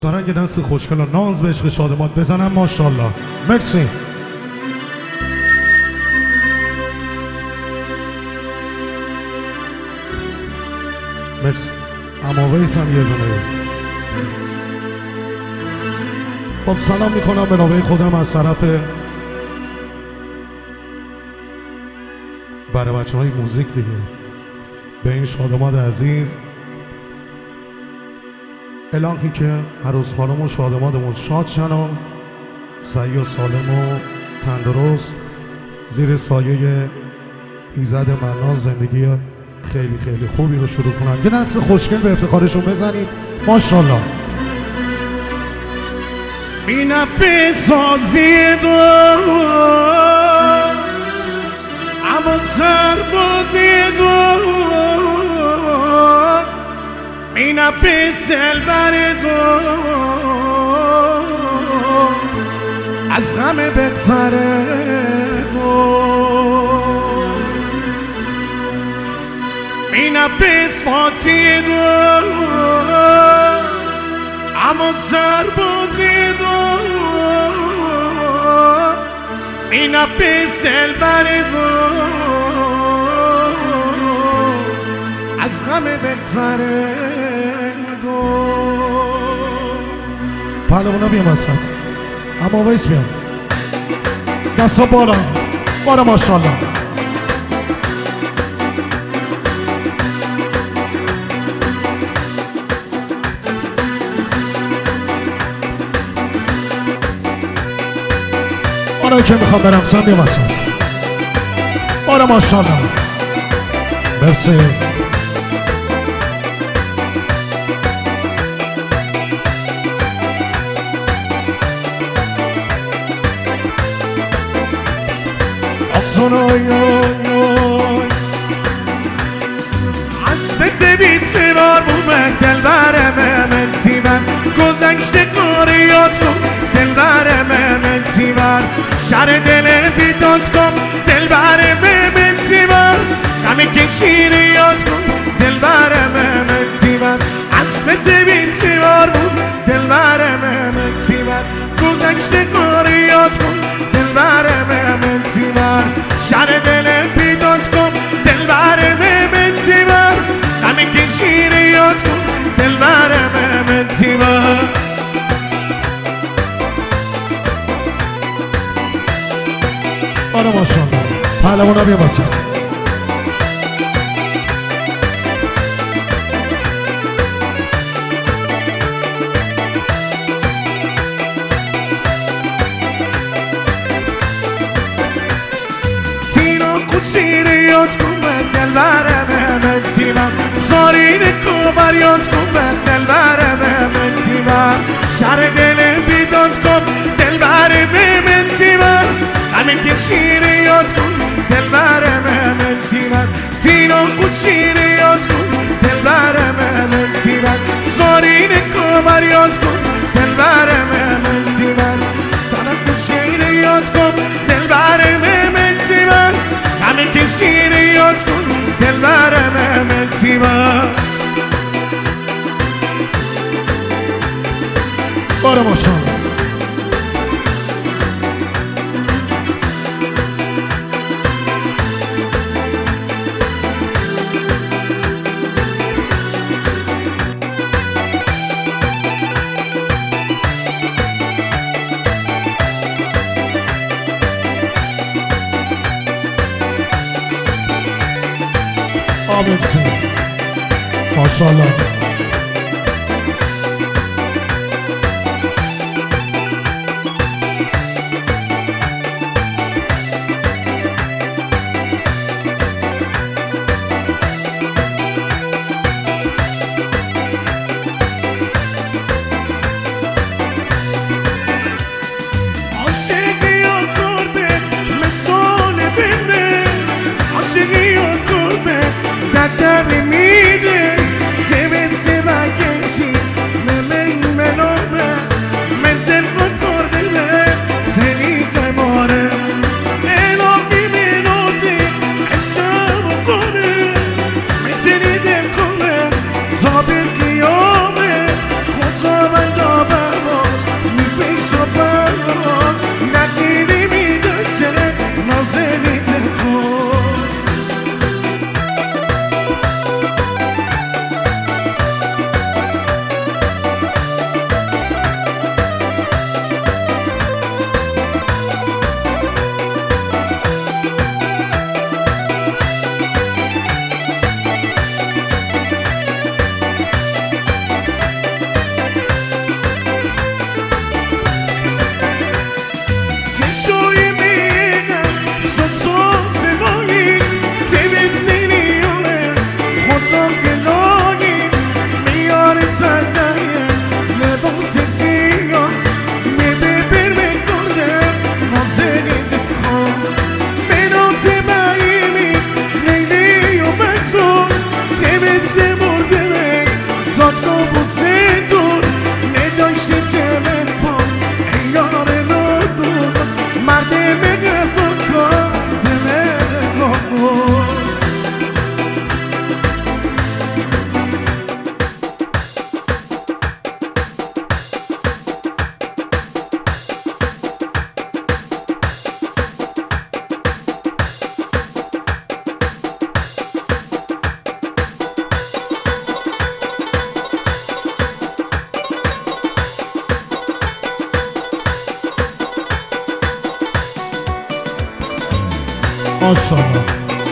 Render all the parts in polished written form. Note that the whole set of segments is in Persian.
دارن یه دست خوشگل و ناز به عشق شادمات بزنن. ماشاءالله. مرسی. مرسی. اما ویس هم یه دونه. خب سلام میکنم به نوبه خودم از طرف برای بچه های موزیک دیگه، به این شادمات عزیز الهی که هر روز خانم و شادماتمون شاد شن و سعی و سالم و تندرست زیر سایه ایزد منان زندگی خیلی خیلی خوبی رو شروع کنن. یه دست خوشگل به افتخارشون بزنید. ماشاءالله. بی نفع سازی دو اما سربازی دو بی نفع دلبر دو از همه بهتره دو بی نفع فاتی دو اما سربازی دو بی نفع دلبر دو از همه بهتره دو. پهلوانا بیام وسط. اما ویس بیام. دستا بالا. بالا ماشاءالله. آنایی که میخوام برم سن بیام وسط. بالا ماشاءالله. مرسی. اسبت بی‌اعتبار بومن دلبرم منتیون گذشته قاریات کن دلبرم منتیون شر دل بیداد کن دلبرم منتیون غمی کشیریات کن دلبرم منتیون اسبت بی‌اعتبار بوم دلبرم منتیون گذشته قاریات کن دلبرم منتیون شر دل بیداد کن دلبرم منتیون غمی کشیریات کن دلبرم منتیون. آره ماشاءالله. پهلوانا بیا وسط. شیریات کن من دلبرم منتیون سارین کوبریات کن من دلبرم منتیون شر دل بیداد کن دلبرم منتیون همین که شیریات کن دلبرم منتیون دینا کن شیریات کن دلبرم منتیون سارین کوبریات کن دلبرم منتیون دانا کن شیریات کن دلبرم منتیون همه که شیریات کن دلبرم منتیون. بارا ماشاءالله. مرسی. ماشاءالله. عاشقی و قربت مثال بینه عاشقی و قربت در میده تبسه و گنشی منومه منزل بکر دله زنی قماره الهی منوتی عشق بکنه میتونی دل کنه زابر قیامه خدا من دابه تو گلایی میاره تنهیه لباس سیاه میببر میکنه نازنین دکان منات بایمی لیلی و مجنون تمسه مرده من دادگاه و زندون نداشته تلفن ای یار نادون مرد میگه بکن دمه کن ماشاءالله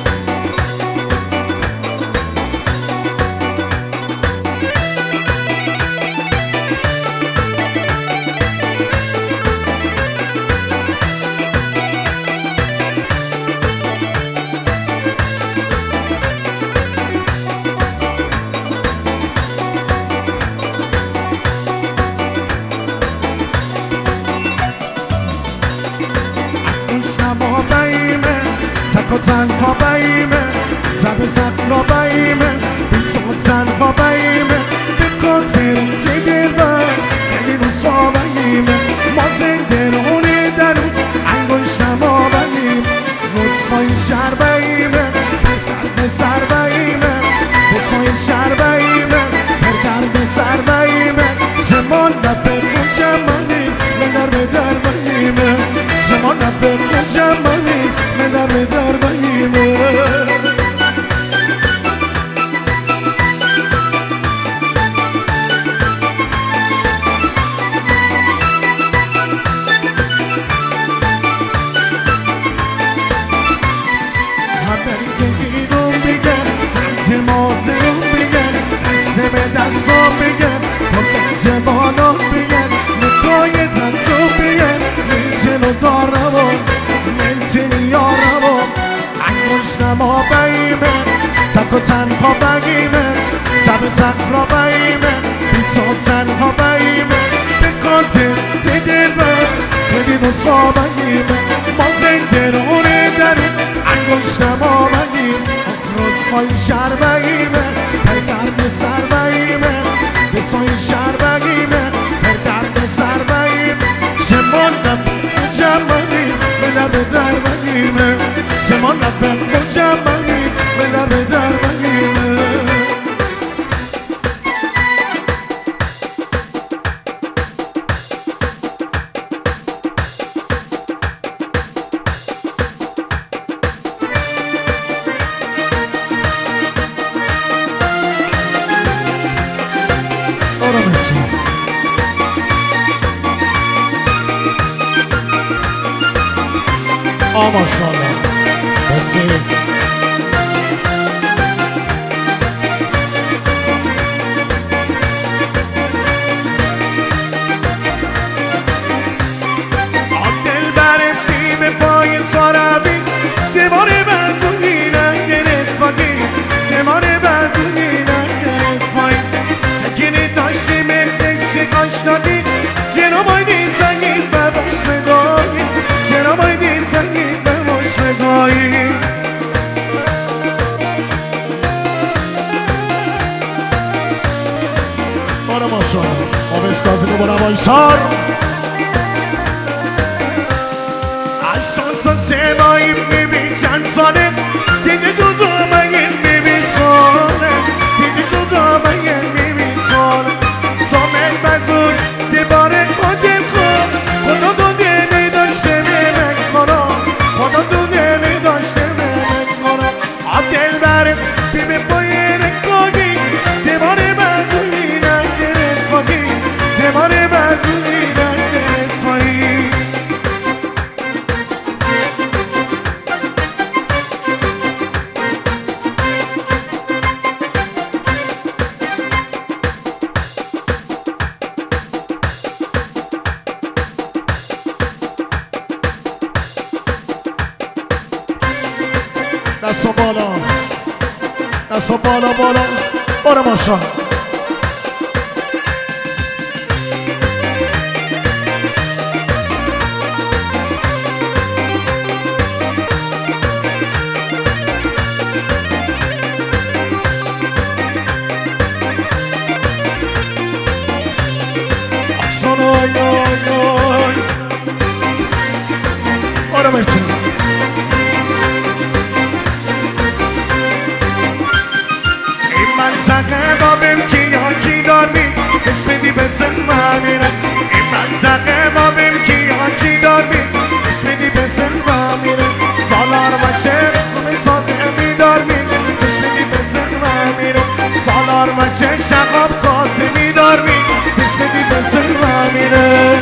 تک تنها بایمه زد زد بایمه بی تو تنها بایمه به کاتر تیگر بای خیلی روزا بایمه ما زندرونه درون انگشتم بایمه رسوای شهر بایمه پر درد سر بایمه رسوای شهر بایمه پر درد سر بایمه زمان نفر کن جمانی من در بدر بایمه زمان نفر کن جمانی من در بدر بایمه به دستم بگن پاک جوانم بگن نگاه تنگو بگن میتونو دارمون میتونی یارمون انگشتم ها بایمه تک و تنها بایمه زب زخرا بایمه بی تو تنها بایمه بکن دل بر خیلی رسوا بایمه ما زندرونه درون انگشتم ها بایمه رسوای شهر بایمه پر درد سر بایمه رسوای شهر بایمه پر درد سر بایمه شمان نبه جمعی به در بایمه شمان نبه جمعی به در بایمه ماشاءالله مرسی دل بر بی پای سارابی دیوار بزنی نگر اسفاگی دیوار بزنی نگر اسفاگی تکینی داشتی مردشی آشنادی چرا بایدی زنگی بباش بدایی چرا بایدی زنگی بباش بدایی بارا ماشاءالله آبش کازی بارا بایشار اشتان تا سمایی میبی چند ساله دیگه جدا مگه میبی ساله دیگه جدا مگه میبی ساله تا من بزرگ دیباره قدر کن خدا دونه نداشته من کنم خدا دونه نداشته من کنم دل برم بی پای رکاگی دیباره بزرگی نگر اسفاگی دیباره بزرگی نگر اسفاگی دستا بالا بالا باره ماشا آره مرسی این منطقه با بمکی ها کی دارمی اسم دی بسن میره این منطقه با بمکی ها کی دارمی اسم دی بسن میره سالار بچه همه سازه میدارمی اسم دی بسن میره سالار بچه شقاب کازه میدارمی اسم دی بسن میره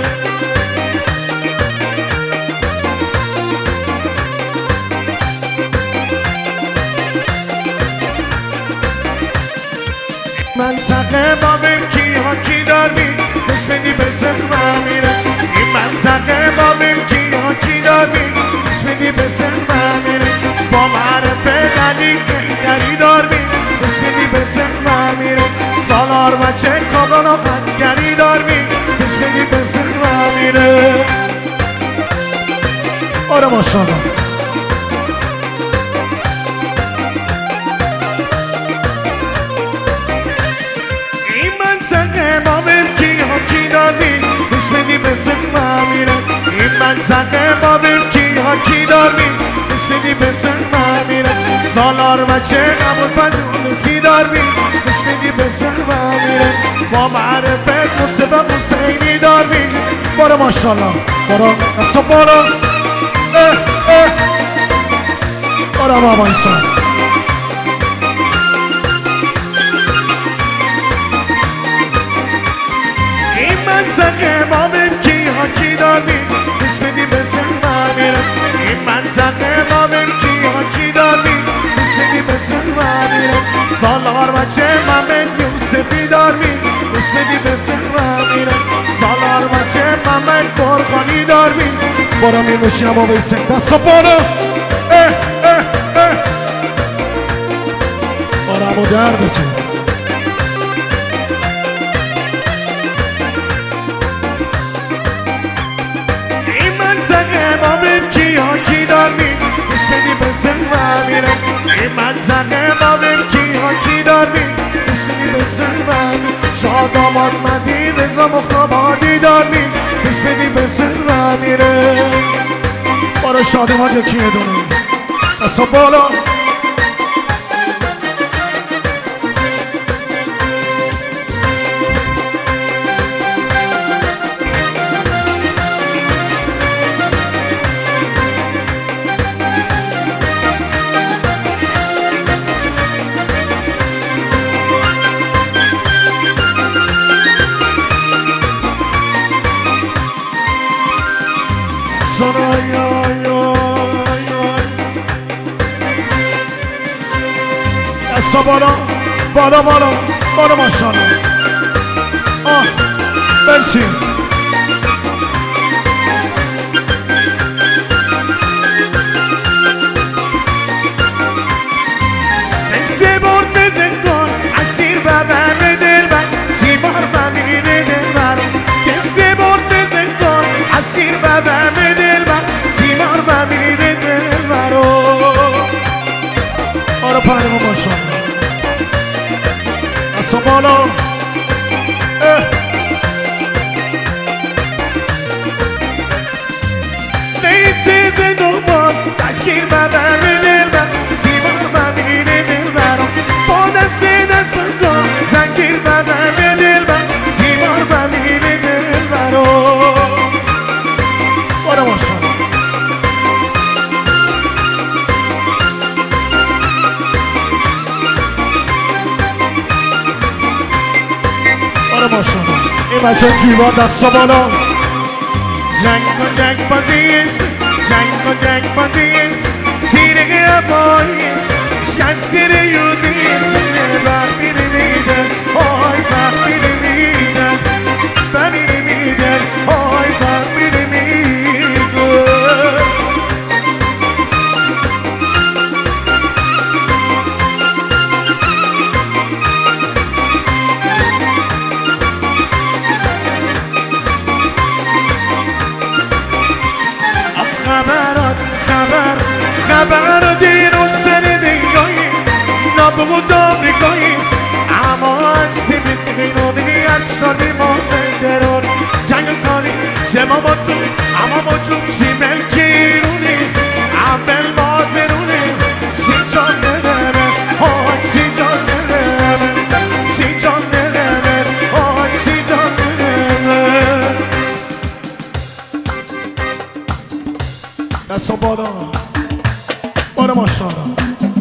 منطقه با بمکی ها کی دارمی دشمنی به سر میره این منطقه با بمکی ها کی دارمی دشمنی به سر میره با معرفه غنی گری دارمی دشمنی به سر میره سالار بچه کامران و قدگری دارمی دشمنی به سر میره آره ماشاءالله منطقه با بمکی ها کی دارمی دشمنی به سر میره این منطقه با بمکی ها کی دارمی دشمنی به سر میره سالار بچه نمون پنجونسی دارمی دشمنی به سر میره با معرفت مصطفی حسینی دارمی باره ماشاءالله باره دستا باره باره بابا ایسان منطقه با بمکی ها کی دارمی دشمنی به سر میره این منطقه با بمکی ها کی دارمی دشمنی به سر میره سالار بچه محمد یوسفی دارمی دشمنی به سر میره سالار بچه محمد برخانی دارمی برا می نوشی اما بیسن دستا برا برا امو در بچه منطقه با بمکی ها کی دارمی دشمنی به سر میره این منطقه با بمکی ها کی دارمی دشمنی به سر میره شاد آماد مدی رضا مخابادی دارمی دشمنی به سر میره باره شاد آماد یکی دونه دستا بالا دستا بالا بالا بالا بالا ماشاءالله مرسی دسته برد به زندان اسیر ببن دلبر تیمار بمیره دلبر دسته برد به زندان اسیر ببن دلبر تیمار بمیره دلبر آره پرمو ماشاءالله دستا بالا نیسه زندان تشکیل ببن دلبر تیمار بمیره دلبر با دست بندان زنجیر ببن دلبر تیمار بمیره دلبر آره ماشاءالله ماشاءالله این بچه جیوان دستا بالا جنگ بادیس جنگ بادیس تیره باییس شنسیر یوزیس بر میره میدن آی بر میره میدن بر میره میدن آی بر میره میدن داشتاری ما زندرون جنگل کاری شما با تو اما با چون چی ملکیرونی اول مازرونی سی جان نرمه آی سی جان نرمه سی جان نرمه آی سی جان نرمه دستا بالا بالا ماشاءالله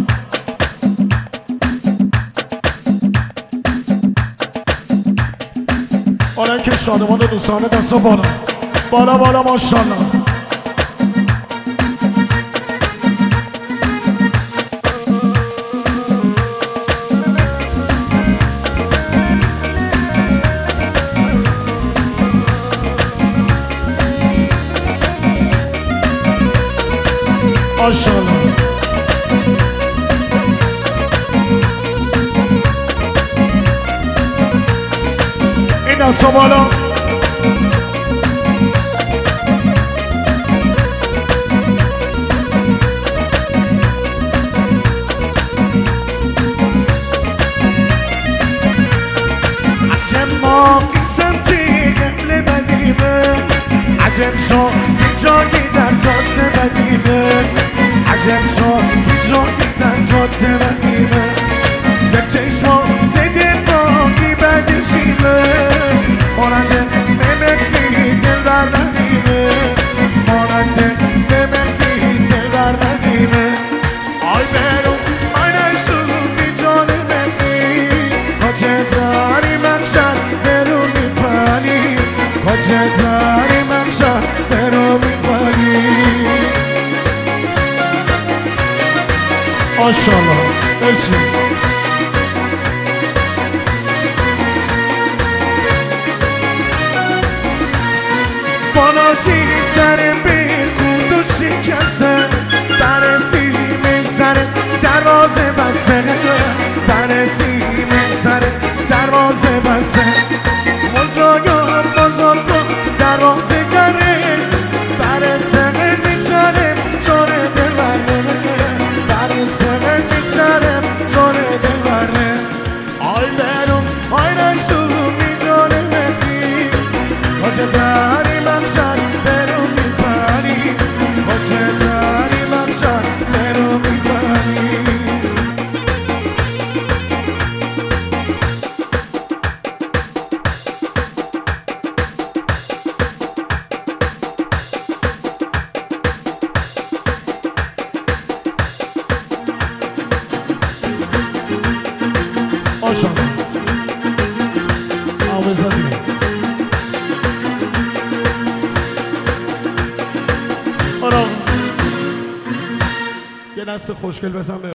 آره که شادمان و دوستانه دستا بالا بالا بالا ماشاءالله ماشاءالله این دستا بالا عجب ما سمتی قبل بدیمه عجب شو جایی در جاده بدیمه عجب شو جایی در جاده بدیمه زد چشما زده باقی بدشیمه ماننده نمکی دل بر ندیمه ماننده نمکی دل بر ندیمه آی برو آی نشونی جان منی کجه داری منشر برو میپنی کجه داری منشر برو میپنی ماشاءالله مرسی بالا چی در بیرکود و شکسته در سیم سر دروازه بسته در سیم سر دروازه بسته مجاگر بزرگ کن دروازه گره در سر میترم جان دل بره در سر میترم جان دل بره آی برم آی نشونی جان منی کجه داری منشر برو میپری کجه داری منشر برو میپری ماشاءالله آوازادی یه دست خوشگل بزن